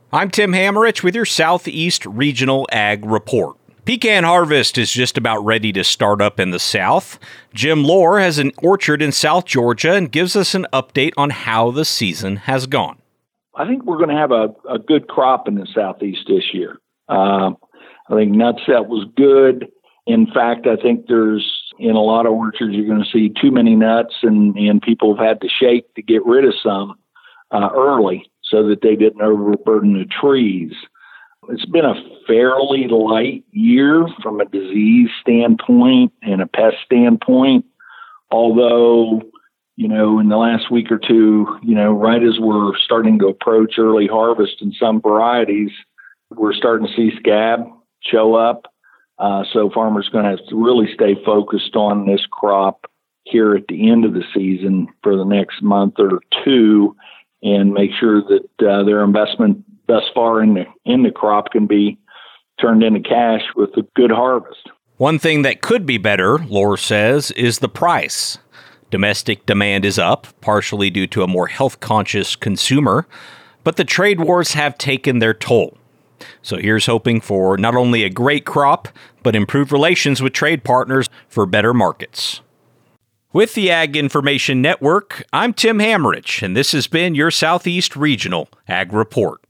I'm Tim Hammerich with your Southeast Regional Ag Report. Pecan harvest is just about ready to start up in the South. Jim Lohr has an orchard in South Georgia and gives us an update on how the season has gone. I think we're going to have a good crop in the Southeast this year. I think nut set was good. In fact, I think in a lot of orchards, you're going to see too many nuts and people have had to shake to get rid of some early so that they didn't overburden the trees. It's been a fairly light year from a disease standpoint and a pest standpoint, although, in the last week or two, right as we're starting to approach early harvest in some varieties, we're starting to see scab show up. So farmers are going to have to really stay focused on this crop here at the end of the season for the next month or two and make sure that their investment thus far in the crop can be turned into cash with a good harvest. One thing that could be better, Lohr says, is the price. Domestic demand is up, partially due to a more health-conscious consumer, but the trade wars have taken their toll. So here's hoping for not only a great crop, but improved relations with trade partners for better markets. With the Ag Information Network, I'm Tim Hammerich, and this has been your Southeast Regional Ag Report.